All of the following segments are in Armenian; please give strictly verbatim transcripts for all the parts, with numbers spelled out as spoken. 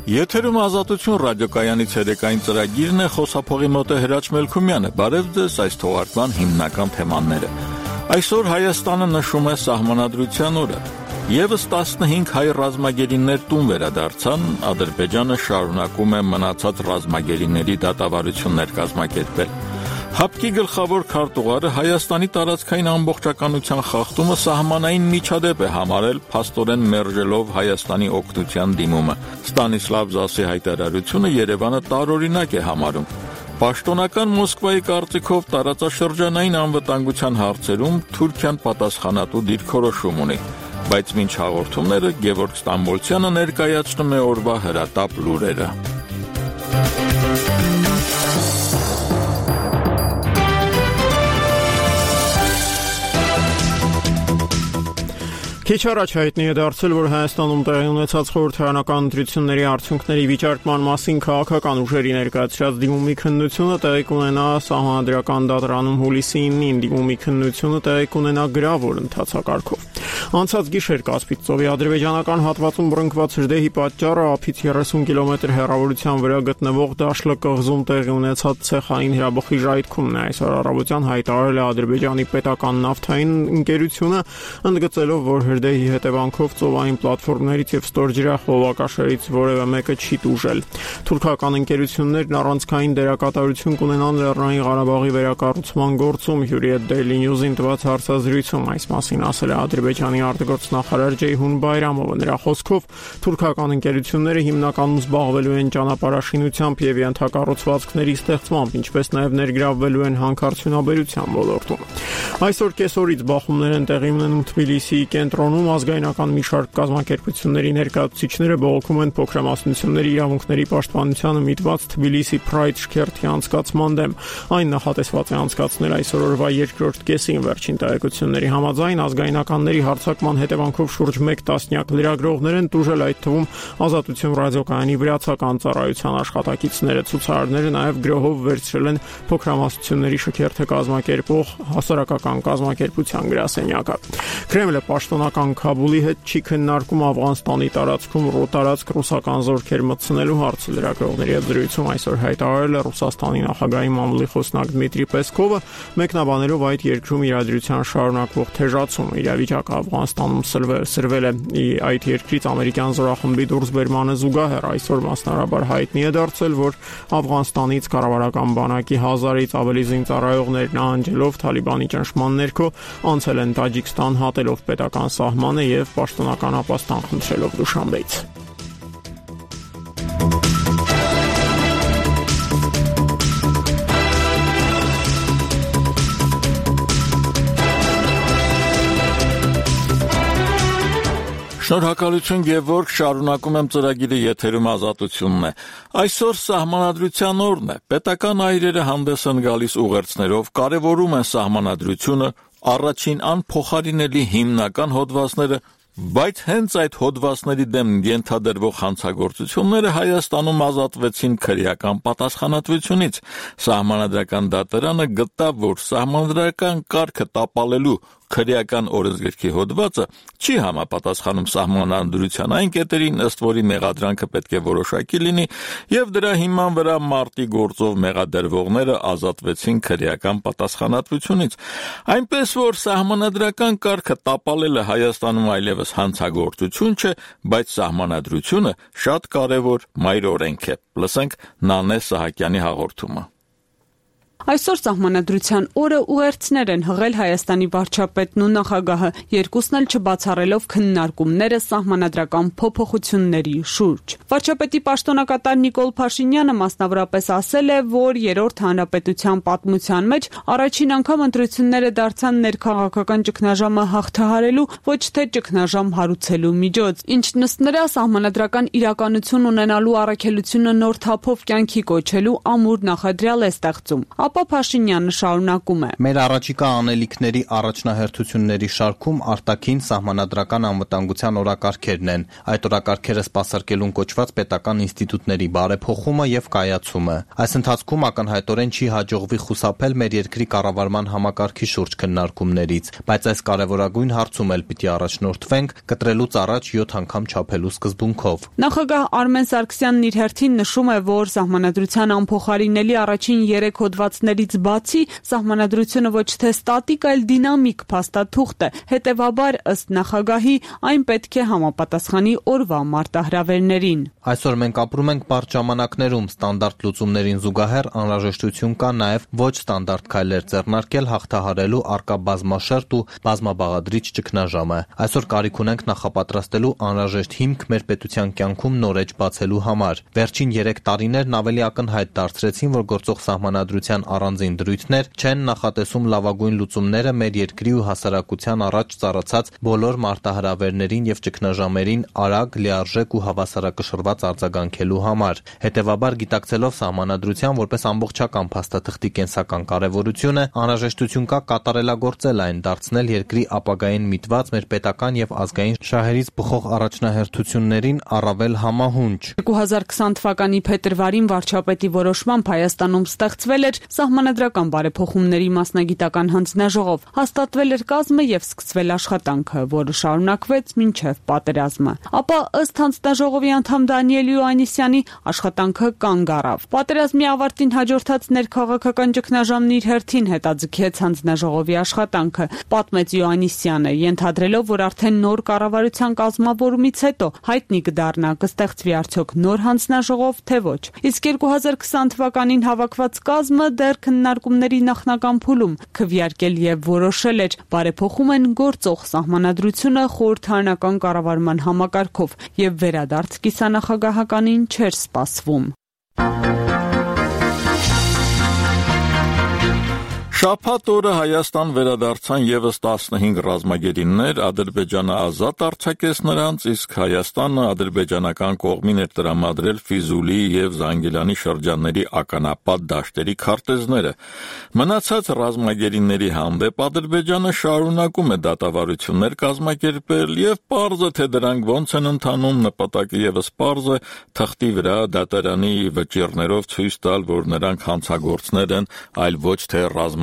Եթերում ազատություն ռադիոկայանի ցերեկային ծրագիրն է, խոսափողի մոտ է Հրաչ Մելքումյանը։ Բարև ձեզ, այս թողարկման հիմնական թեմաները։ Այսօր Հայաստանը նշում է Սահմանադրության օրը։ Եվս տասնհինգ հայ ռազմագերիներ տուն վերադարձան, Ադրբեջանը շարունակում է մնացած ռազմագերիների դատավարություններ կազմակերպել։ Հապկի գլխավոր քարտուղարը Հայաստանի տարածքային ամբողջականության խախտումը սահմանային միջադեպ է համարել, փաստորեն մերժելով Հայաստանի օգնության դիմումը։ Ստանիսլավ Զասի հայտարարությունը Երևանը տարօրինակ է համարում։ Պաշտոնական Մոսկվայի կարծիքով տարածաշրջանային անվտանգության հարցերում Թուրքիան պատասխանատու դիրքորոշում ունի, բայց մինչ հաղորդումները Գևորգ Ստամբոլցյանը ներկայացնում է օրվա հրատապ լուրերը։ Քիչ առաջ հայտնի է դարձել, որ Հայաստանում տեղի ունեցած խորհրդարանական ընտրությունների արդյունքների վիճարկման մասին քաղաքական ուժերի ներկայացրած դիմումի քննությունը տեղի կունենա Սահմանադրական դատարանում հուլիսի ինին, դիմումի քննությունը տեղի կունենա գրավոր ընթացակարգով։ Անցած գիշեր Կասպից ծովի ադրբեջանական հատվածում բռնկված հրդեհի պատճառը ափից երեսուն կիլոմետր հեռավորության վրա գտնվող Դաշլը կղզում տեղի ունեցած ցեխային հրաբխի ժայթքումն է, այսօր առավոտյան հայտարարել է Ադրբեջանի պետական նավթային ընկերությունը, ընդգծելով, որ հրդեհի հետևանքով ծովային պլատֆորմներից եւ ստորջրյա խողովակաշերից որևէ մեկը չի տուժել։ Թուրքական ընկերություններն առանցքային դերակատարություն կունենան Լեռնային Ղարաբաղի վերակառուցման գործում, Հյուրիետ Daily News-ին տված հարցազրույցում այս մասին ասել է Ադրբեջանի արտգործնախարար Ջեյհուն Բայրամովը։ Նրա խոսքով թուրքական ընկերությունները հիմնականում զբաղվելու են ճանապարհաշինությամբ եւ ենթակառուցվածքների ստեղծմամբ, ինչպես նաեւ ներգրավվելու են հանքարդյունաբերության ոլորտում։ Այսօր կեսօրից բախումներ են տեղի ունենում Թբիլիսիի կենտրոնում, ազգայնական մի շարք կազմակերպությունների ներկայացուցիչները բողոքում են փոքրամասնությունների իրավունքների պաշտպանությանը միտված Թբիլիսի Pride շքերթի անցկացման դեմ։ Այն նախատեսված է անցկացնել այսօր օրվա երկրորդ կեսին։ Վերջին տեղեկությունների համաձայն ազգայնականների հարձակման հետևանքով շուրջ մեկ տասնյակ լրագրողներ են տուժել, այդ թվում Ազատություն ռադիոկայանի վրացական ծառայության աշխատակիցները։ Ցուցարարները նաև գրոհով վերցրել են փոքրամասնությունների շքերթը կազմակերպող հասարակական կազմակերպության գրասենյակը։ Կրեմլը պաշտոնական Քաբուլի հետ չի քննարկում Աֆղանստանի տարածքում ռոտարածք ռուսական զորքեր մտցնելու հարցը։ Լրագրողների հետ զրույցում այսօր հայտարարել է Ռուսաստանի նախագահի մամուլի խոսնակ Դմիտրի Պեսկովը, մեկնաբանելով այդ երկրում իրադրության շարունակվող թեժացումը։ Իրավիճակը Աֆղանստանում սրվել է այդ երկրից ամերիկյան զորախմբի դուրսբերմանը զուգահեռ։ Այսօր մասնարարաբար հայտնի է դարձել, որ Աֆղանստանից կառավարական բանակի հազարից ավելի զինծառայողներ նահանջելով Թալիբանի ճնշման ներքո անցել են Տաջիկստան, հատելով պետական սահմանը եւ պաշտոնական ապաստան խնդրելով Դուշանբեից։ Շնորհակալություն Գևորգ, շարունակում եմ ծրագիրը, եթերում ազատությունն է։ Այսօր Սահմանադրության օրն է։ Պետական այրերը հանդես են գալիս ուղերձներով, կարևորում են Սահմանադրությունը, առաջին անփոխարինելի հիմնական հոդվածները, բայց հենց այդ հոդվածների դեմ ենթադրվող հանցագործությունները Հայաստանում ազատվեցին քրեական պատասխանատվությունից։ Սահմանադրական դատարանը գտավ, որ սահմանադրական կարգը տապալելու քրեական օրենսգրքի հոդվածը չի համապատասխանում Սահմանադրության այն կետերին, ըստ որի մեղադրանքը պետք է որոշակի լինի, եւ դրա հիման վրա մարտի գործով մեղադրվողները ազատվեցին քրեական պատասխանատվությունից։ Այնպես որ Սահմանադրական կարգը տապալելը Հայաստանում այլևս հանցագործություն չէ, բայց Սահմանադրությունը շատ կարևոր մայրօրենք է։ Լսենք Նանե Սահակյանի հաղորդումը։ Այսօր Սահմանադրության օրը ուղերձներ են հղել Հայաստանի վարչապետն ու նախագահը, երկուսն էլ չբացառելով քննարկումները սահմանադրական փոփոխությունների շուրջ։ Վարչապետի պաշտոնակատար Նիկոլ Փաշինյանը մասնավորապես ասել է, որ երրորդ հանրապետության պատմության մեջ առաջին անգամ ընտրությունները դարձան ներքաղաքական ճգնաժամը հաղթահարելու, ոչ թե ճգնաժամ հարուցելու միջոց, ինչն ըստ նրա սահմանադրական իրականություն ունենալու առաքելությունը նոր թափով կյանքի կոչելու ամուր նախադրյալ է ստեղծում։ Ապա Ապա Փաշինյանը շարունակում է. Մեր առաջիկա անելիքների առաջնահերթությունների շարքում արտաքին սահմանադրական անվտանգության օրակարգերն են, այդ օրակարգերը սպասարկելուն կոչված պետական ինստիտուտների բարեփոխումը եւ կայացումը։ Այս ընթացքում ակնհայտորեն չի հաջողվի խուսափել մեր երկրի կառավարման համակարգի շուրջ քննարկումներից, բայց այս կարևորագույն հարցում էլ պիտի առաջնորդվենք կտրելուց առաջ յոթ անգամ չափելու սկզբունքով։ Նախագահ Արմեն Սարգսյանն իր հերթին նշում է, որ սահմանադրության անփոխարինելի առաջին երեք հոդվածներից բացի սահմանադրությունը ոչ թե ստատիկ, այլ դինամիկ փաստաթուղթ է։ Հետևաբար, ըստ նախագահի, այն պետք է համապատասխանի օրվա մարտահրավերներին։ Այսօր մենք ապրում ենք բարդ ժամանակներում, ստանդարտ լուծումներին զուգահեռ անհրաժեշտություն կա նաև ոչ ստանդարտ քայլեր ձեռնարկել հաղթահարելու առկա բազմաշերտ ու բազմաբաղադրիչ ճգնաժամը։ Այսօր կարիք ունենք նախապատրաստելու անհրաժեշտ հիմք մեր պետության կյանքում նոր էջ բացելու համար։ Վերջին երեք տարիներն ավելի ակնհայտ դարձրեցին, որ գործող սահմանադրության առանձին դրույթներ չեն նախատեսում լավագույն լուծումները մեր երկրի ու հասարակության առաջ ծառացած բոլոր մարտահրավերներին եւ ճգնաժամերին արագ, լիարժեք ու հավասարակշռված արձագանքելու համար։ Հետևաբար, գիտակցելով սահմանադրության որպես ամբողջական փաստաթղթի կենսական կարևորությունը, անհրաժեշտություն կա կատարելագործել այն, դարձնել երկրի ապագային միտված մեր պետական եւ ազգային շահերից բխող առաջնահերթություններին առավել համահունչ։ երկու հազար քսան թվականի փետրվարին վարչապետի որոշմամբ Հայաստանում ստեղծվել էր սահմանադրական բարեփոխումների մասնագիտական հանձնաժողով, հաստատվել էր կազմը եւ սկսվել աշխատանքը, որը շարունակվեց մինչեւ պատերազմը։ Ապա ըստ հանձնաժողովի անդամ Դանիել Յոհաննիսյանի աշխատանքը կանգ առավ։ Պատերազմի ավարտին հաջորդած ներքաղաքական ճգնաժամն իր հերթին հետաձգեց հանձնաժողովի աշխատանքը, պատմեց Յոհաննիսյանը, ենթադրելով, որ արդեն նոր կառավարության կազմավորումից հետո հայտնի կդառնա կստեղծվի արդյոք նոր հանձնաժողով, թե ոչ։ Իսկ երկու հազար քսան թվականին հավաքված կազմը դեռ քննարկումների նախնական փուլում քվեարկել եւ որոշել էր բարեփոխում են գործող սահմանադրությունը խորհրդարանական կառավարման համակարգով եւ վերադարձ կիսանախագահականին չէր սպասվում։ Շաբաթ օրը Հայաստան վերադարձան եւս տասնհինգ ռազմագերիներ, Ադրբեջանը ազատ արձակեց նրանց, իսկ Հայաստանը ադրբեջանական կողմին էր տրամադրել Ֆիզուլի եւ Զանգիլանի շրջանների ականապատ դաշտերի քարտեզները։ Մնացած ռազմագերիների հանդեպ Ադրբեջանը շարունակում է դատավարություններ կազմակերպել եւ պարզ է, թե դրանք ոնց են ընթանում, նպատակը եւս պարզ է թղթի վրա դատարանի վճիռներով ցույց տալ, որ նրանք հանցագործներ են, այլ ոչ թե ռազմագերիներ։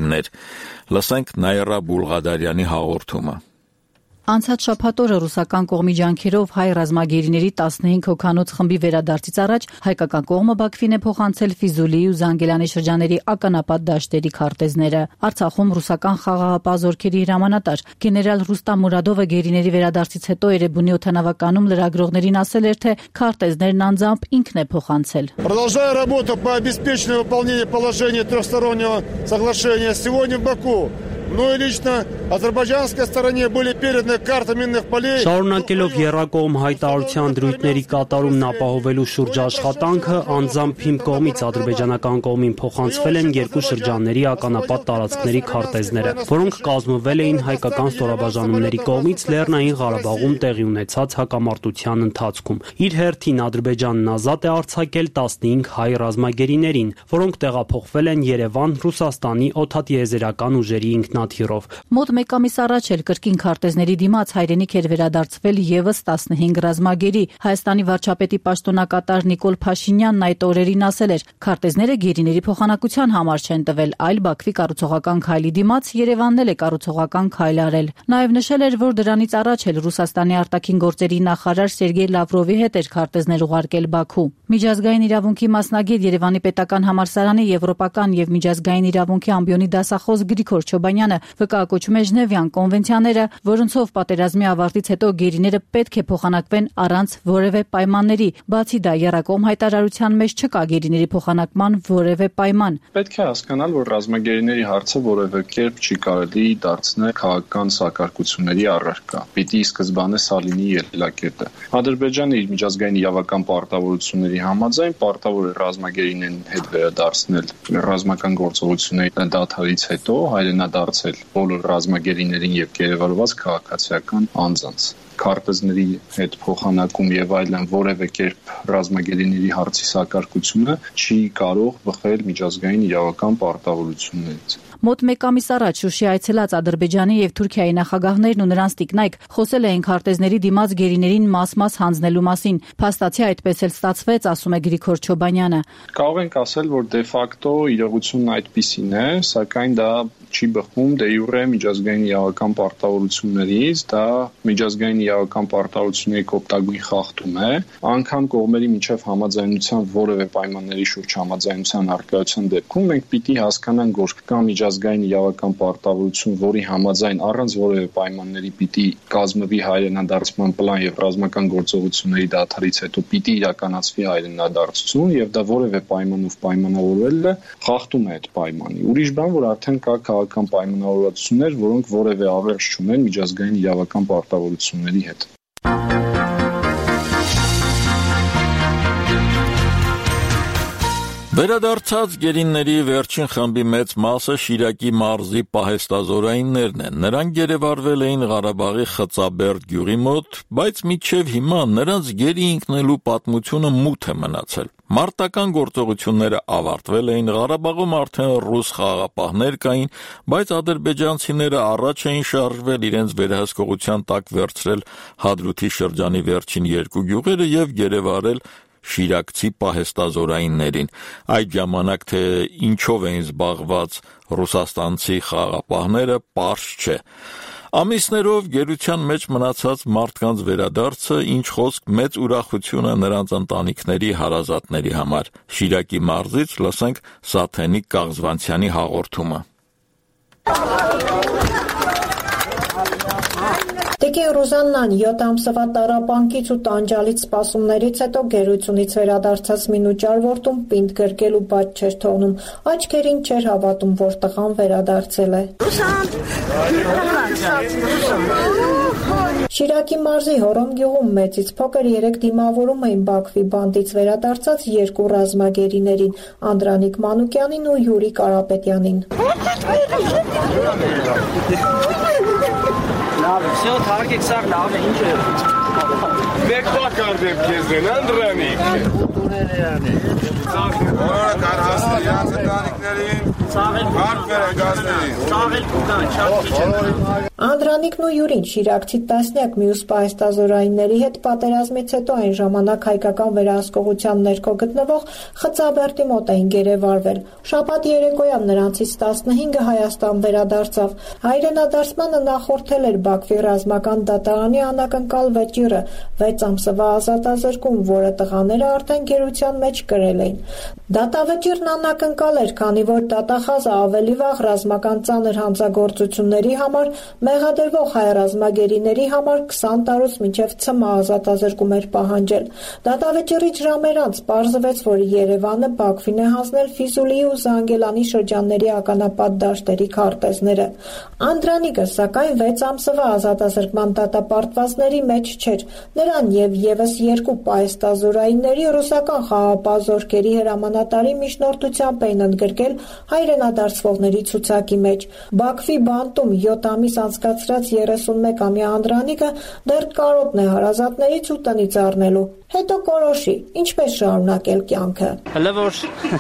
Լսենք Նաիրա Բուլղադարյանի հաղորդումը։ Անցած շաբաթ օրը ռուսական կողմի ջանքերով հայ ռազմագերիների տասնհինգ հոգանոց խմբի վերադարձից առաջ հայկական կողմը Բաքվին է փոխանցել Ֆիզուլիի ու Զանգիլանի շրջանների ականապատ դաշտերի քարտեզները։ Արցախում ռուսական խաղաղապահ զորքերի հրամանատար գեներալ Ռուստամ Մուրադովը գերիների վերադարձից հետո Էրեբունի օդանավականում լրագրողներին ասել էր, թե քարտեզներն անձամբ ինքն է փոխանցել։ Продолжая работу по обеспечению выполнения положений трехстороннего соглашения сегодня в Баку. Ну и лично азербайджанской стороне были переданы карты минных полей. Շարունակելով եռակողմ հայտարարության դրույթների կատարումն ապահովելու շուրջ աշխատանքը, անձամբ իմ կողմից ադրբեջանական կողմին փոխանցվել են երկու շրջանների ականապատ տարածքների քարտեզները, որոնք կազմվել էին հայկական ստորաբաժանումների կողմից Լեռնային Ղարաբաղում տեղի ունեցած հակամարտության ընթացքում։ Իր հերթին Ադրբեջանն ազատ է արձակել տասնհինգ հայ ռազմագերիներին, որոնք տեղափոխվել են Երևան Ռուսաստանի օդատիեզերական ուժերի ինքնաթիռով։ Մոտ մեկ ամիս առաջ էլ կրկին քարտեզների դիմաց հայրենիք էր վերադարձվել եւս տասնհինգ ռազմագերի։ Հայաստանի վարչապետի պաշտոնակատար Նիկոլ Փաշինյանն այդ օրերին ասել էր, քարտեզները գերիների փոխանակության համար չեն տվել, այլ Բաքվի կառուցողական քայլի դիմաց Երևանն էլ է կառուցողական քայլ արել։ Նաեւ նշել էր, որ դրանից առաջ էլ Ռուսաստանի արտաքին գործերի նախարար Սերգեյ Լավրովի հետ էր քարտեզներ ուղարկել Բաքու։ Միջազգային իրավունքի մասնագետ Երևանի պետական համալսարանի եվրոպական եւ միջազգային իրավունքի ամբիոնի դասախոս Գրիգոր Չոբանյանը վկայակոչում է Ժնևյան կոնվենցիաները, որոնցով պատերազմի ավարտից հետո գերիները պետք է փոխանակվեն առանց որևէ պայմանների։ Բացի դա, եռակողմ հայտարարության մեջ չկա գերիների փոխանակման որևէ պայման։ Պետք է հասկանալ, որ ռազմագերիների հարցը որևէ կերպ չի կարելի դարձնել քաղաքական սակարկությունների առարկա։ Պիտի սկզբանե սա լինի ելակետը։ Ադրբեջանը իր միջազգային իրավական պարտավորությունների համաձայն պարտավոր է ռազմագերիներին հետ վերադարձնել ռազմական գործողությունների դադարից հետո հայրենադարձ հասկացել բոլոր ռազմագերիներին եւ գերեվարված քաղաքացիական անձանց։ Քարտեզների հետ փոխանակում եւ այլն որևէ կերպ ռազմագերիների հարցի սակարկությունը չի կարող բխել միջազգային իրավական պարտավորություններից։ Մոտ մեկ ամիս առաջ Շուշի այցելած Ադրբեջանի եւ Թուրքիայի նախագահներն ու նրանց տիկնայք խոսել էին քարտեզների դիմաց գերիներին մաս-մաս հանձնելու մասին։ Փաստացի այդպես էլ ստացվեց, ասում է Գրիգոր Չոբանյանը։ Կարող ենք ասել, որ դե ֆակտո իրողությունն այդպիսին է, սակայն դա չի բխում դե յուրե միջազգային իրավական պարտավորություններից, դա միջազգային իրավական պարտավորությունների կոպտագույն խախտում է, անգամ կողմերի միջև համաձայնության որևէ պայմանների շուրջ համաձայնության առկայության դեպքում մենք պիտի հասկանանք, որ կա միջազգային իրավական պարտավորություն, որի համաձայն առանց որևէ պայմանների պիտի կազմվի հայրենադարձման պլան եւ ռազմական գործողությունների դադարից հետո պիտի իրականացվի հայրենադարձություն եւ դա որևէ պայմանով պայմանավորվել է, խախտում է այդ պայմանի։ Ուրիշ բան, որ արդեն կա քաղաքական պայմանավորվածություններ, որոնք որևէ ավերժ չունեն միջազգային իրավական պարտավորությունների հետ։ Վերադարձած գերինների վերջին խմբի մեծ մասը Շիրակի մարզի պահեստազորայիններն են։ Նրանք գերեվարվել էին Ղարաբաղի Խծաբերդ գյուղի մոտ, բայց մինչև հիմա նրանց գերի ինքնելու պատմությունը մութ է մնացել։ Մարտական գործողությունները ավարտվել էին, Ղարաբաղում արդեն ռուս խաղաղապահներ կային, բայց ադրբեջանցիները առաջ էին շարժվել, իրենց վերահսկողության տակ վերցրել Հադրութի շրջանի վերջին երկու գյուղերը եւ գերեվարել Շիրակցի պահեստազորայիններին։ Այդ ժամանակ թե ինչով էին զբաղված ռուսաստանցի խաղաղապահները, պարզ չէ։ Ամիսներով գերության մեջ մնացած մարդկանց վերադարձը, ինչ խոսք, մեծ ուրախություն է նրանց ընտանիքների հարազատների համար։ Շիրակի մարզից լսենք Սաթենիկ Կաղզվանցյանի հաղորդումը։ Տիկին Ռուզաննան յոթ ամսվա տառապանքից ու տանջալից սպասումներից հետո գերությունից վերադարձած մինուճար որդուն պինդ գրկել ու բաց չէր թողնում, աչքերին չէր հավատում, որ տղան վերադարձել է։ Շիրակի մարզի Հորոմ գյուղում մեծից փոքր երեք դիմավորում էին Բաքվի բանդից վերադարձած երկու ռազմագերիներին՝ Անդրանիկ Մանուկյանին ու Յուրի Կարապետյանին։ Լավ է, всё, թարգեք սաղ լավ է, ինչ է։ Մեկ բակ արդեմ քեզ են, Անդրանիկ։ Ուտուներյանի։ Որը կարհասների անց ընտանիքներին, հարկ վերագազներին։ Ծաղել կուկան, շատ քիչ է։ Անդրանիկն ու Յուրին Շիրակցի տասնյակ մյուս պահեստազորայինների հետ պատերազմից հետո այն ժամանակ հայկական վերահսկողության ներքո գտնվող Խծաբերդի մոտ էին գերեվարվել։ Շաբաթ երեկոյան նրանցից տասնհինգը Հայաստան վերադարձավ։ Հայրենադարձմանը նախորդել էր Բաքվի ռազմական դատարանի անակնկալ վճիռը, վեց ամսվա ազատազրկում, որը տղաները արդեն գերության մեջ կրել էին։ Դատավճիռն անակնկալ էր, քանի որ դատախազը ավելի վաղ ռազմական ծանր հանցագործությունների համար մեղադրվող հայ ռազմագերիների համար քսան տարուց մինչև ցմահ ազատազրկում էր պահանջել։ Դատավճիռից ժամեր անց պարզվեց, որ Երևանը Բաքվին է հանձնել Ֆիզուլիի ու Զանգելանի շրջանների ականապատ դաշտերի քարտեզները։ Անդրանիկը, սակայն, վեց ամսվա ազատազրկման դատապարտվածների մեջ չէր։ Նրան եւ եւս երկու պահեստազորայինների ռուսական խաղաղապահ զորքերի հրամանատարի միջնորդությամբ էին ընդգրկել հայրենադարձվողների ցուցակի մեջ։ Բաքվի բանտում յոթ ամիս անցկացրած երեսունմեկամյա Անդրանիկը դեռ կարոտն է հարազատներից ու տնից առնելու։ Հետո կորոշի, ինչպես շարունակել կյանքը։ Հələ որ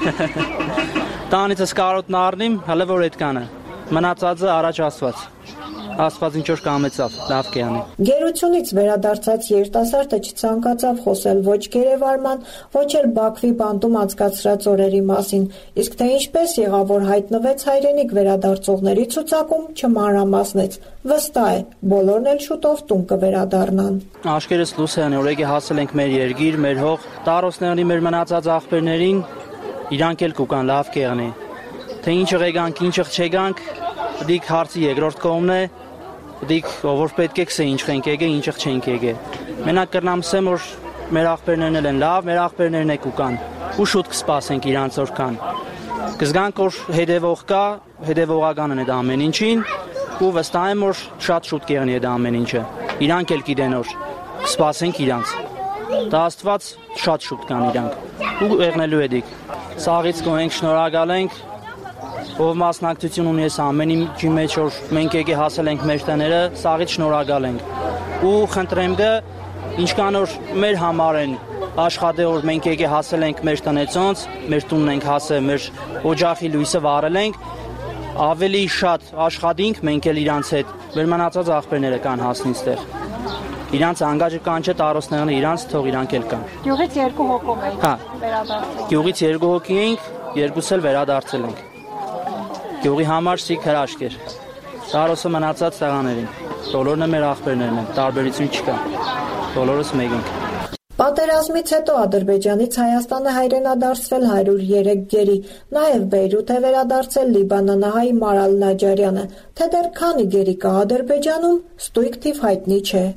տանիցս կարոտն առնիմ, հələ որ այդքանը։ Մնացածը առաջ Աստված։ Աստված ինչ որ կամեցավ, լավ կյանի։ Գերությունից վերադարձած երիտասարդը չցանկացավ խոսել ոչ գերեվարման, ոչ էլ Բաքվի բանտում անցկացրած օրերի մասին, իսկ թե ինչպես եղավ, որ հայտնվեց հայրենիք վերադարձողների ցուցակում, չմանրամասնեց։ Վստահ է, բոլորն էլ շուտով տուն կվերադառնան։ Աշկերս Լուսեյանի օրեկի հասել ենք մեր երկիր, մեր հող, տարոսների մեր մնացած աղբերներին, իրանք էլ կուկան լավ կեղնի։ Թե ինչ եղեգանք, ինչ չեգանք, դիք հարցի երկրորդ կողմն է, դիք ով որ պետք է քսե ինչ ենք եկե, ինչ չենք եկե։ Մենակ կրնամսեմ, որ մեր աղբերներն են լավ, մեր աղբերներն է կուկան, ու շուտ կսպասենք իրանց օրքան։ Կզգանք, որ հետևող կա, հետևողական է դա ամեն ինչին, ու վստահ եմ, որ շատ շուտ կեղնի է դա ամեն ինչը։ Իրանք էլ գիտեն, որ կսպասենք իրանց։ Դա Աստված շատ շուտ կան իրանք։ Ու եղնելու է դիք։ Սաղից գոհենք, շնորհակալ ենք։ ով մասնակցություն ունի այս ամեն ինչի մեջ, որ մենք եկե հասել ենք մեր տները, սաղից շնորհակալ ենք։ Ու խնդրեմ գը, ինչքան որ մեր համար են աշխատել, որ մենք եկե հասել ենք մեր տնեցոնց, մեր տունն ենք հասել, մեր օջախի լույսը վառել ենք, ավելի շատ աշխատենք մենք էլ իրանց հետ, մեր մնացած աղբերները կան հասնի ստեղ։ Իրանց անգաժը կան չէ տարոսներն իրանց թող իրանք էլ կան։ Գյուղից երկու հոգով ենք հա վերադարձել։ Գյուղից երկու հոգի ենք, երկուս էլ վերադարձել ենք։ Գյուղի համար սիկ հրաշք էր։ Տարոսը մնացած տղաներին։ Բոլորն է մեր աղբերներն են, տարբերություն չկա։ Բոլորս մեկ ենք։ Պատերազմից հետո Ադրբեջանից Հայաստանը հայրենադարձվել հարյուր երեք գերի, նաև Բեյրութ է վերադարձել լիբանանահայ Մարալ Նաջարյանը, թե դեռ քանի գերի կա Ադրբեջանում, ստույգ թիվ հայտնի չէ։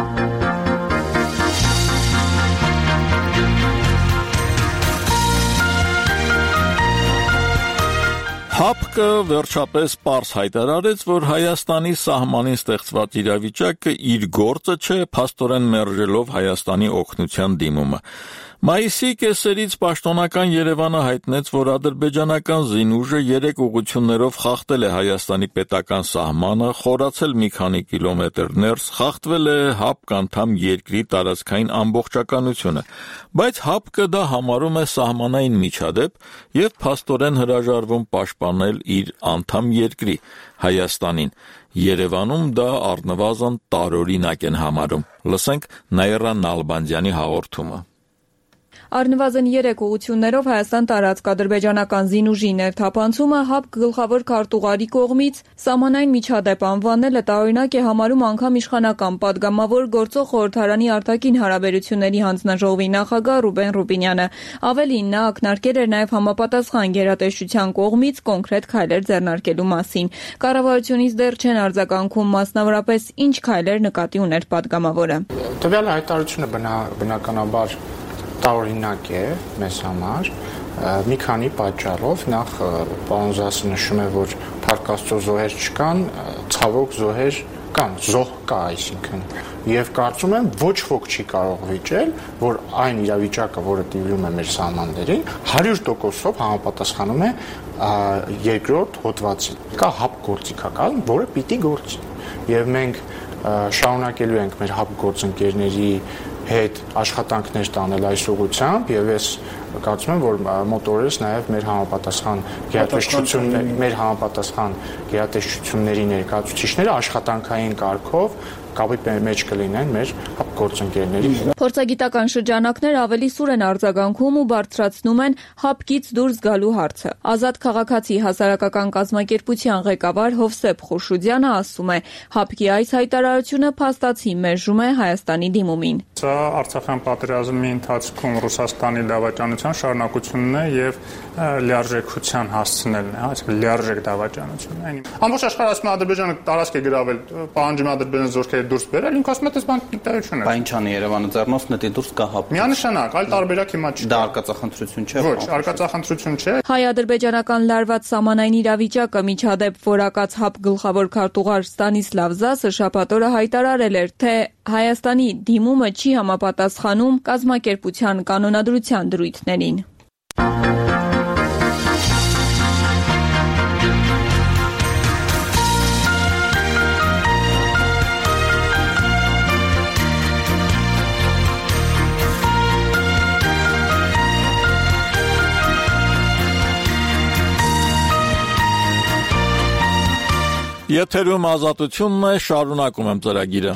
ՀԱՊԿ-ը վերջապես պարզ հայտարարեց, որ Հայաստանի սահմանին ստեղծված իրավիճակը իր գործը չէ, փաստորեն մերժելով Հայաստանի օգնության դիմումը։ Մայիսի կեսերից պաշտոնական Երևանը հայտնեց, որ ադրբեջանական զինուժը երեք ուղղություններով խախտել է Հայաստանի պետական սահմանը, խորացել մի քանի կիլոմետր ներս, խախտվել է ՀԱՊԿ անդամ երկրի տարածքային ամբողջականությունը, բայց ՀԱՊԿ-ը դա համարում է սահմանային միջադեպ եւ փաստորեն հրաժարվում պաշտպանել իր անդամ երկրի Հայաստանին։ Երևանում դա առնվազն տարօրինակ են համարում։ Լսենք Նաիրա Նալբանդյանի հաղորդումը։ Առնվազն երեք ուղղություններով Հայաստան տարածք ադրբեջանական զինուժի ներթափանցումը ՀԱՊԿ գլխավոր քարտուղարի կողմից սահմանային միջադեպ անվանելը տարօրինակ է համարում անգամ իշխանական падգամավոր գործող խորհրդարանի արտաքին հարաբերությունների հանձնաժողովի նախագահ Ռուբեն Ռուբինյանը։ Ավելին, նա ակնարկել էր նաև համապատասխան գերատեսչության կողմից կոնկրետ քայլեր ձեռնարկելու մասին։ Կառավարությունից դեռ չեն արձագանքում, մասնավորապես ինչ քայլեր նկատի ուներ падգամավորը։ Տվյալ հայտարարությունը բնականաբար տարօրինակ է մեզ համար մի քանի պատճառով։ Նախ պարոն Զասը նշում է, որ Փառք Աստծո զոհեր չկան, ցավոք զոհեր կան, զոհ կա, այսինքն, եւ կարծում եմ ոչ ոք չի կարող վիճել, որ այն իրավիճակը, որը տիրում է մեր սահմաններին, հարյուր տոկոսով համապատասխանում է երկրորդ հոդվածին։ Կա ՀԱՊԿ գործիքական, որը պիտի գործի, եւ մենք շարունակելու ենք մեր ՀԱՊԿ գործընկերների հետ աշխատանքներ տանել այս ուղղությամբ եւ ես կարծում եմ, որ մոտ օրերս նաեւ մեր համապատասխան գերատեսչություններ, մեր համապատասխան գերատեսչությունների ներկայացուցիչները աշխատանքային կարգով կապի մեջ կլինեն մեր գործընկերների հետ։ Փորձագիտական շրջանակներ ավելի սուր են արձագանքում ու բարձրացնում են ՀԱՊԿ-ից դուրս գալու հարցը։ Ազատ քաղաքացի հասարակական կազմակերպության ղեկավար Հովսեփ Խուրշուդյանը ասում է, ՀԱՊԿ-ի այս հայտարարությունը փաստացի մերժում է Հայաստանի դիմումին։ Սա Արցախյան պատերազմի ընթացքում Ռուսաստանի դավաճանության շարունակությունն է եւ լիարժեքության հասցնելն է, այսինքն լիարժեք դավաճանություն։ Ամբողջ աշխարհը ասում է Ադրբեջանը տարածք է գրավել, պահանջում է Ադրբեջանը զորքեր դուրս բերել, ինքը ասում է, դες բան տեղություն է։ Բան չանի Երևանը ձեռնոց նետի դուրս կա ՀԱՊԿ։ Միանշանակ, այլ տարբերակ հիմա չկա։ Դա արկածախնդրություն չէ։ Ոչ, արկածախնդրություն չէ։ Հայ-ադրբեջանական լարված սահմանային իրավիճակը միջադեպ որակած ՀԱՊԿ գլխավոր քարտուղար Ստանիսլավ Զասը շաբաթ օրը հայտարարել էր, թե Հայաստանի դիմումը չի համապատասխանում կազմակերպության կանոնադրության դրույթներին։ Եթերում ազատությունն է, շարունակում եմ ծրագիրը։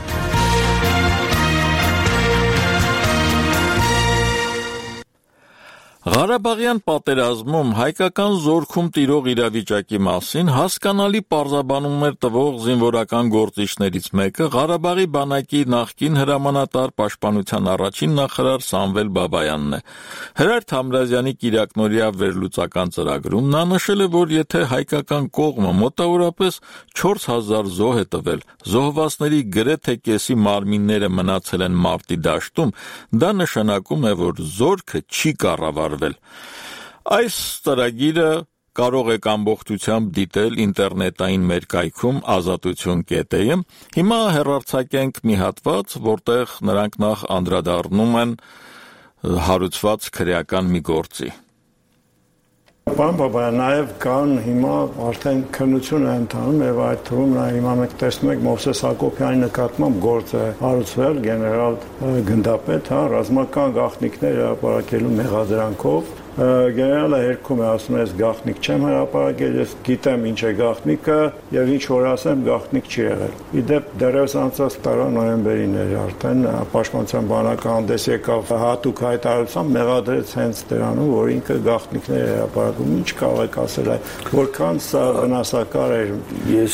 Ղարաբաղյան պատերազմում հայկական զորքում տիրող իրավիճակի մասին հասկանալի պարզաբանումներ տվող զինվորական գործիչներից մեկը Ղարաբաղի բանակի նախկին հրամանատար պաշտպանության առաջին նախարար Սամվել Բաբայանն է։ Հրարդ Համրազյանի կիրակնօրյա վերլուծական ծրագրում նա նշել է, որ եթե հայկական կողմը մոտավորապես չորս հազար զոհ է տվել, զոհվածների գրեթե կեսի մարմինները մնացել են մարտի դաշտում, դա նշանակում է, որ զորքը չի կառավարվել։ Այս ծրագիրը կարող եք ամբողջությամբ դիտել ինտերնետային մեր կայքում ազատություն կետ էի։ Հիմա հեռարձակենք մի հատված, որտեղ նրանք նախ անդրադառնում են հարուցված քրեական մի գործի։ Պարոն Բաբայան, նաև կան հիմա արդեն քննություն է ընթանում եւ այդ թվում նա հիմա մենք տեսնում ենք Մովսես Հակոբյանի նկատմամբ գործ է հարուցվել գեներալ գնդապետ, հա, ռազմական գաղտնիքներ հրապարակելու մեղադրանքով Գեներալը հերքում է, ասում է, ես գաղտնիք չեմ հրապարակել, ես գիտեմ ինչ է գաղտնիքը եւ ինչ որ ասեմ գաղտնիք չի եղել։ Իդեպ դեռևս անցած տարվա նոյեմբերին էր արդեն Պաշտպանության բանակը հանդես եկավ հատուկ հայտարարությամբ մեղադրեց հենց դրանում, որ ինքը գաղտնիքներ է հրապարակում։ Ինչ կարող եք ասել, որքան սա վնասակար էր։ Ես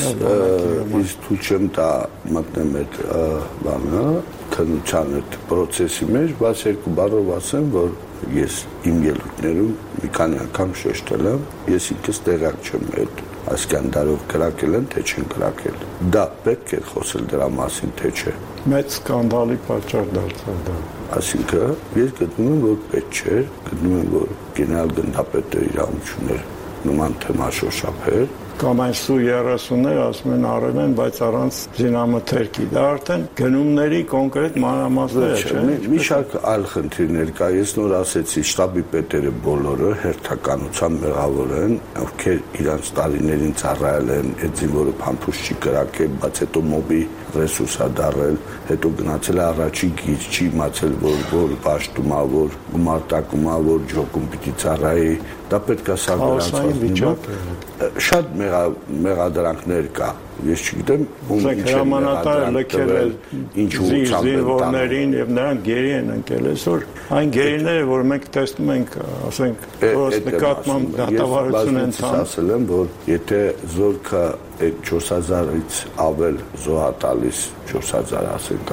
իսկ թույլ չեմ տա մտնեմ այդ բանը, քննության այդ process-ի մեջ, բայց երկու բառով ասեմ, որ ես իմ ելույթներում մի քանի անգամ շեշտել եմ, ես ինքս տեղյակ չեմ այդ սկանդալով կրակել են, թե չեն կրակել։ Դա պետք է խոսել դրա մասին, թե չէ։ Մեծ սկանդալի պատճառ դարձավ դա։ Այսինքն, ես գտնում եմ, որ պետք չէ, գտնում եմ, որ գեներալ գնդապետը իրավունք ուներ նման թեմա շոշափել։ Կամ այն սու երեսուններ ասում են արել են, բայց առանց զինամթերքի։ Դա արդեն գնումների կոնկրետ մանրամասներ չէ։ Մի շարք այլ խնդիրներ կա։ Ես նոր ասեցի, շտաբի պետերը բոլորը հերթականության մեղավոր են, ովքեր իրանց տարիներին ծառայել են, այդ զինվորը փամփուշտ չի կրակել, բայց հետո մոբի ռեսուրս է դարել, հետո գնացել է առաջի գիծ, չի իմացել, որ որ պաշտում է, որ գումարտակում է, որ ջոկում պիտի ծառայի, դա պետք է սա վիճակ է։ Շատ մեղադրանքներ կա։ Ես չգիտեմ, ում ինչ է հրամանատարը լքել է ինչ ուղղությամբ զինվորներին եւ նրանք գերի են ընկել այսօր այն գերիները, որ մենք տեսնում ենք, ասենք, որոնց նկատմամբ դատավարություն են ցան։ Ասել եմ, որ եթե զորքը այդ չորս հազարից ավել զոհա տալիս, չորս հազար ասենք,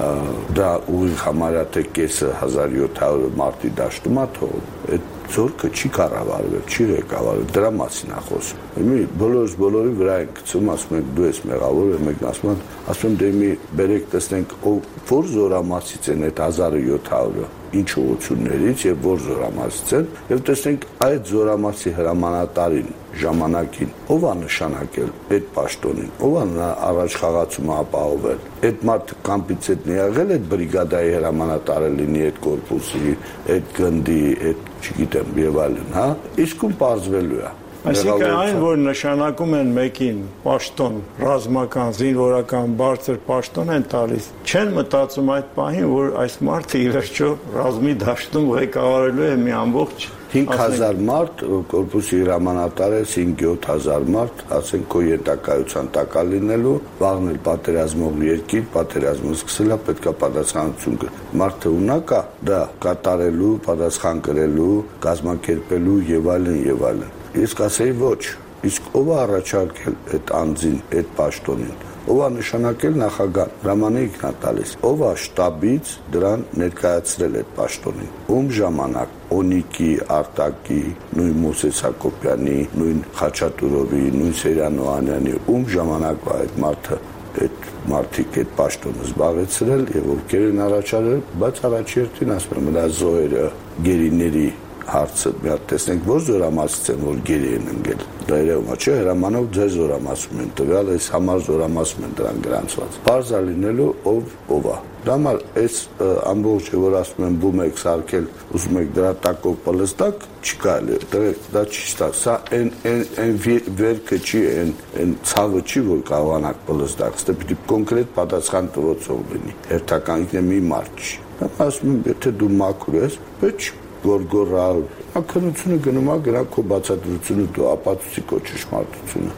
դա ուղիղ համարյա թե կեսը հազար յոթ հարյուր մարտի դաշտում է թողում, այդ զորքը չի կառավարվել, չի ղեկավարվել, դրա մասին է խոսում։ Մի բոլորս բոլորի վրա են գցում, ասում են դու ես մեղավոր, եւ մեկն ասում են, ասում են դե մի բերեք տեսնենք ով որ զորամասից են այդ հազար յոթ հարյուրը, ինչ ուղղություններից եւ որ զորամասից են, եւ տեսնենք այդ զորամասի հրամանատարին ժամանակին ով է նշանակել այդ պաշտոնին, ով է նա առաջ խաղացումը ապահովել, այդ մարդը կամպից հետ եղել այդ բրիգադայի հրամանատարը լինի այդ կորպուսի, այդ գնդի, այդ չգիտեմ եւ այլն, հա, իսկ ում պարզվելու է։ Այսինքն այն, որ նշանակում են մեկին պաշտոն, ռազմական, զինվորական բարձր պաշտոն են տալիս, չեն մտածում այդ պահին, որ այս մարդը ի վերջո ռազմի դաշտում ղեկավարելու է մի ամբողջ հինգ հազար մարդ, կորպուսի հրամանատար է հինգ յոթ հազար մարդ, ասենք քո ենթակայության տակ լինելու, վաղն էլ պատերազմող երկիր, պատերազմը սկսել է, պետք է պատասխանատվություն կրել։ Մարդը ունակ է դա կատարելու, պատասխան կրելու, կազմակերպելու եւ այլն եւ այլն։ Ես կասեի ոչ, իսկ ով է առաջարկել այդ անձին, այդ պաշտոնին, ով է նշանակել նախագահ, հրամանիքն է տալիս, ով է շտաբից դրան ներկայացրել այդ պաշտոնին, ում ժամանակ Օնիկի, Արտակի, նույն Մովսես Հակոբյանի, նույն Խաչատուրովի, նույն Սերյան Օհանյանի, ում ժամանակ այդ մարդը այդ մարդիկ այդ պաշտոնը զբաղեցրել եւ ովքեր են առաջարել, բայց առաջերտին ասում եմ, դա զոհերը, գերիների հարցը մի հատ տեսնենք որ զորամասից են որ գերի են ընկել դա երևում է չէ հրամանով ձեր զորամասում են տվյալ այս համար զորամասում են դրան գրանցված բարձր լինելու ով ով է դա մալ այս ամբողջը որ ասում են բում եք սարքել ուզում եք դրա տակով պլստակ չի կարելի դա չի ստա սա այն այն վերքը չի այն այն ցավը չի որ կարողանաք պլստակ ստե պիտի կոնկրետ պատասխան տվոցող լինի հերթական ինքն մի մարդ չի ասում եմ եթե դու մաքուր ես պետք գորգորալ ակնությունը գնում է գրա քո բացատրությունը դու ապացուցի քո ճշմարտությունը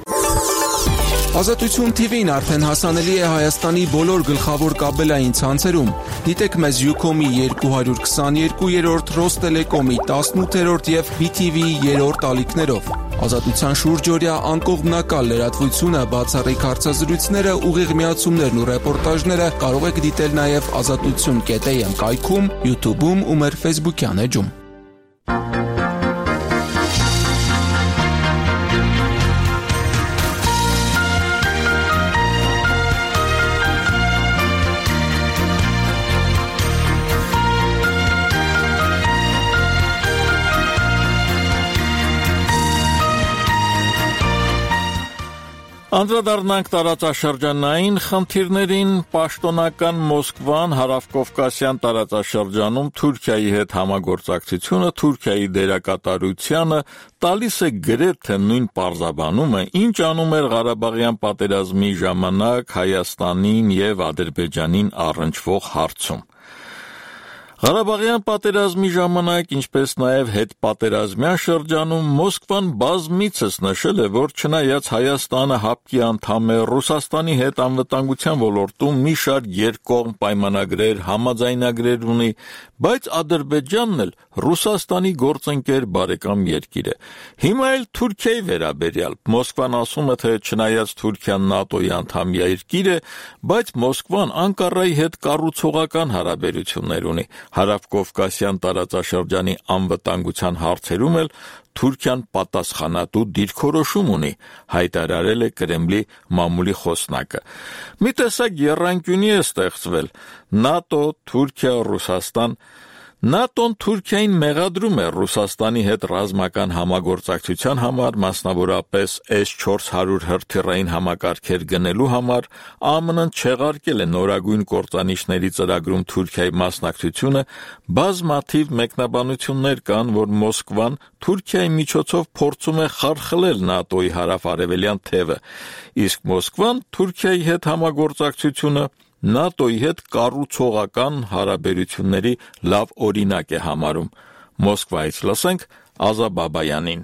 Ազատություն Թի Վին արդեն հասանելի է Հայաստանի բոլոր գլխավոր կաբելային ցանցերում։ Դիտեք մեզ Յուքոմի երկու հարյուր քսաներկու, Ռոստելեկոմի տասնութ եւ բի թի վի երրորդ ալիքներով։ Ազատության շուրջօրյա անկողմնակալ լրատվությունը, բացառիկ հարցազրույցները, ուղիղ միացումներն ու ռեպորտաժները կարող եք դիտել նաև ազատություն կետ էյ էմ կայքում, YouTube-ում ու մեր Facebook-յան էջում։ Անդրադառնանք տարածաշրջանային խնդիրներին, պաշտոնական Մոսկվան հարավկովկասյան տարածաշրջանում Թուրքիայի հետ համագործակցությունը, Թուրքիայի դերակատարությանը տալիս է գրեթե նույն պարզաբանումը, ինչ անում էր Ղարաբաղյան պատերազմի ժամանակ Հայաստանին եւ Ադրբեջանին առնչվող հարցում։ Ղարաբաղյան պատերազմի ժամանակ, ինչպես նաև հետպատերազմյան շրջանում Մոսկվան բազմիցս նշել է, որ չնայած Հայաստանը հապկի անդամ է, Ռուսաստանի հետ անվտանգության ոլորտում մի շարք երկկողմ պայմանագրեր, համաձայնագրեր ունի, բայց Ադրբեջանն էլ Ռուսաստանի գործընկեր բարեկամ երկիր է։ Հիմա էլ Թուրքիայի վերաբերյալ Մոսկվան ասում է, թե չնայած Թուրքիան ՆԱՏՕ-ի անդամ երկիր է, բայց Մոսկվան Անկարայի հետ կառուցողական հարաբերություններ ունի։ Հարավկովկասյան տարածաշրջանի անվտանգության հարցերում էլ Թուրքիան պատասխանատու դիրքորոշում ունի, հայտարարել է Կրեմլի մամուլի խոսնակը։ Մի տեսակ եռանկյունի է ստեղծվել ՆԱՏՕ, Թուրքիա, Ռուսաստան։ ՆԱՏՕ-ն Թուրքիային մեղադրում է Ռուսաստանի հետ ռազմական համագործակցության համար, մասնավորապես էս չորս հարյուր հրթիռային համակարգեր գնելու համար, ԱՄՆ-ն չեղարկել է նորագույն կործանիչների ծրագրում Թուրքիայի մասնակցությունը, բազմաթիվ մեկնաբանություններ կան, որ Մոսկվան Թուրքիայի միջոցով փորձում է խարխլել ՆԱՏՕ-ի հարավ-արևելյան թևը, իսկ Մոսկվան Թուրքիայի հետ համագործակցությունը ՆԱՏՕ-ի հետ կառուցողական հարաբերությունների լավ օրինակ է համարում։ Մոսկվայից լսենք Ազա Բաբայանին։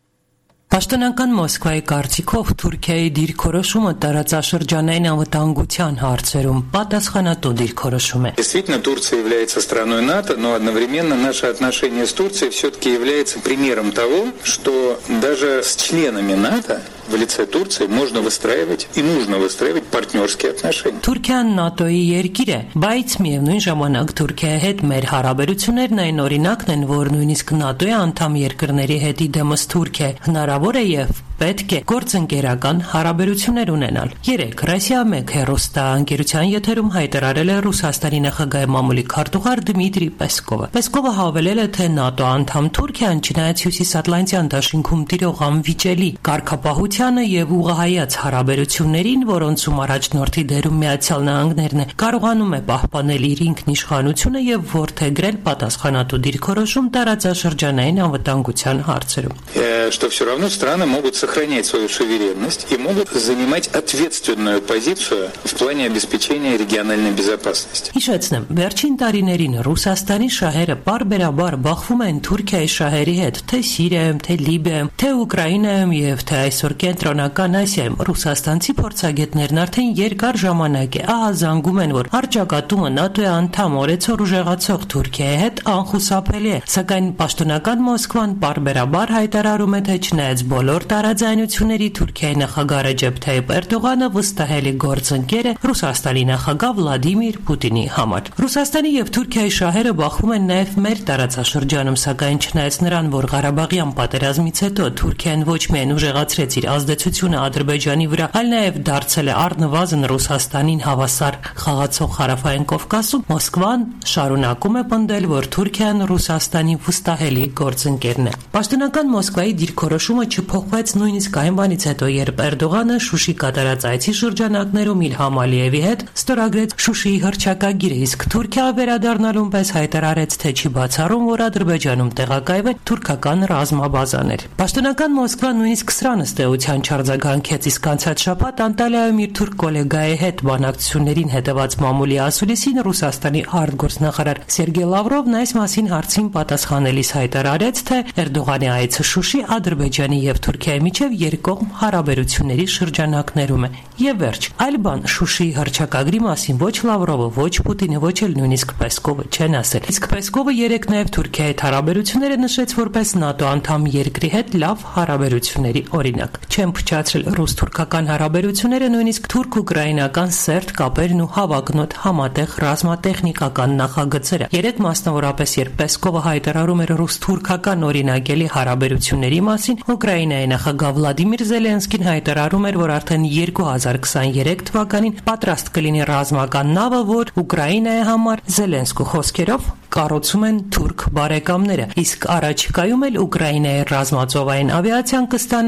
Պաշտոնական Մոսկվայի կարծիքով Թուրքիայի դիրքորոշումը տարածաշրջանային անվտանգության հարցերում պատասխանատու диркорոշում է։ Действительно, Турция является страной НАТО, но одновременно наши отношения с Турцией все-таки являются примером того, что даже с членами НАТО в лице Турции можно выстраивать и нужно выстраивать партнерские отношения. Թուրքիան ՆԱՏՕ-ի երկիր է, բայց միևնույն ժամանակ Թուրքիայի հետ մեր հարաբերություններն այն օրինակն են, որ նույնիսկ ՆԱՏՕ-ի անդամ երկրների հետ իդեմս Թուրքիա հնարավոր է եւ պետք է գործընկերական հարաբերություններ ունենալ։ Երեք Ռուսիա մեկ հեռուստաընկերության եթերում հայտարարել է Ռուսաստանի նախագահի մամուլի քարտուղար Դմիտրի Պեսկովը։ Պեսկովը հավելել է, թե ՆԱՏՕ անդամ Թուրքիան չնայած Հյուսիսատլանտյան դաշինքում տիրող անվիճելի կարգապահությանը եւ ուղղահայաց հարաբերություններին, որոնցում առաջնորդի дерում Միացյալ Նահանգներն է, կարողանում է պահպանել իր ինքնիշխանությունը եւ որդեգրել պատասխանատու դիրքորոշում տարածաշրջանային անվտանգության հարցերում։ Что все равно страны могут сохранять свою суверенность и могут занимать ответственную позицию в плане обеспечения региональной безопасности. Հիշեցնեմ, վերջին տարիներին Ռուսաստանի շահերը բարբերաբար բախվում են Թուրքիայի շահերի հետ, թե Սիրիայում, թե Լիբիայում, թե Ուկրաինայում եւ թե այսօր Կենտրոնական Ասիայում։ Ռուսաստանցի փորձագետներն արդեն երկար ժամանակ է ահազանգում են, որ արճակատումը ՆԱՏՕ-ի անդամ օրեցօր ուժեղացող Թուրքիայի հետ անխուսափելի է, սակայն պաշտոնական Մոսկվան բարբերաբար հայտարարում է, թե չնայած բոլոր տարաձայնությունների Թուրքիայի նախագահ Ռեջեփ Թայիփ Էրդողանը վստահելի գործընկեր է Ռուսաստանի նախագահ Վլադիմիր Պուտինի համար։ Ռուսաստանի եւ Թուրքիայի շահերը բախվում են նաեւ մեր տարածաշրջանում, սակայն չնայած նրան, որ Ղարաբաղյան պատերազմից հետո Թուրքիան ոչ միայն ուժեղացրեց իր ազդեցությունը Ադրբեջանի վրա, այլ նաեւ դարձել է առնվազն Ռուսաստանին հավասար խաղացող Հարավային Կովկասում, Մոսկվան շարունակում է պնդել, որ Թուրքիան Ռուսաստանի վստահելի գործընկերն է։ Պաշտոնական Մոսկվայի դիրքորոշումը չփոխվեց նույնիսկ այն բանից հետո, երբ Էրդողանը Շուշի կատարած այցի շրջանակներում Իլհամ Ալիևի հետ ստորագրեց Շուշիի հռչակագիրը, իսկ Թուրքիա վերադառնալուն պես հայտարարեց, թե չի բացառում, որ Ադրբեջանում տեղակայվեն թուրքական ռազմաբազաներ։ Պաշտոնական Մոսկվան նույնիսկ սրան ըստ էության չարձագանքեց, իսկ անցած շաբաթ Անտալիայում իր թուրք գոլեգայի հետ բանակցություններին հետևած մամուլի ասուլիսին Ռուսաստանի արտգործնախարար Սերգեյ Լավրովն այս մասին հարցին պատասխանելիս հայտարարեց, թե Էրդողանի այցը Շուշի Ադրբեջանի եւ Թուրքիայի միջև երկկողմ հարաբերությունների շրջանակներում է։ Եվ վերջ, այլ բան Շուշիի հռչակագրի մասին ոչ Լավրովը, ոչ Պուտինը, ոչ էլ նույնիսկ Պեսկովը չեն ասել։ Իսկ Պեսկովը երեք նաեւ Թուրքիայի հետ հարաբերությունները նշեց որպես ՆԱՏՕ անդամ երկրի հետ լավ հարաբերությունների օրինակ։ Չեն փչացրել ռուս-թուրքական հարաբերությունները, նույնիսկ թուրք-ուկրաինական սերտ կապերն ու հավակնոտ համատեղ ռազմատեխնիկական նախագծերը։ Երեք մասնավորապես, երբ Պեսկովը հայտարարում էր ռուս-թուրքական օրինակելի հարաբերությունների մասին, Ուկրաինայի նախագահ Վլադիմիր Զելենսկին հայտարարում էր, որ արդեն երկու հազար քսաներեք թվականին պատրաստ կլինի ռազմական նավը, որ Ուկրաինայի համար Զելենսկու խոսքերով կառուցում են թուրք բարեկամները, իսկ առաջիկայում էլ Ուկրաինայի ռազմածովային ավիացիան կստանա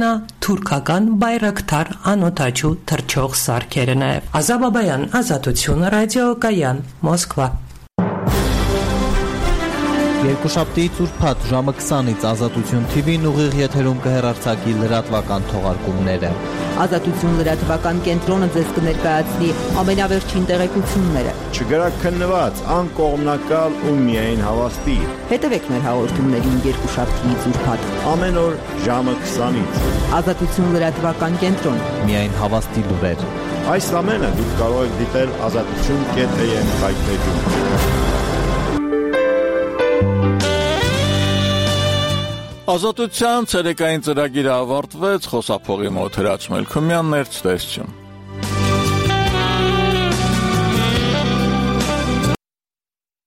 թուրքական բայրակտար անօթաչու թռչող սարքերը նաև։ Ազա Բաբայան, Ազատություն, ռադիո Կայան, Մոսկվա։ Երկուշաբթի ծուրփաթ ժամը քսանից Ազատություն թի վին ուղիղ եթերում կհեռարձակի լրատվական թողարկումները։ Ազատություն լրատվական կենտրոնը ձեզ կներկայացնի ամենավերջին տեղեկությունները։ Չգրաքննված, անկողմնակալ ու միայն հավաստի։ Հետևեք մեր հաղորդումներին երկուշաբթի ծուրփաթ ամեն օր ժամը քսանից։ Ազատություն լրատվական կենտրոն։ Միայն հավաստի լուրեր։ Այս ամենը դուք կարող եք դիտել ազատություն կետ է եմ հայտնեջում։ Ազատության ցերեկային ծրագիրը ավարտվեց, խոսափողի մոտ Հրաչ Մելքումյանն էր, ցտեսություն։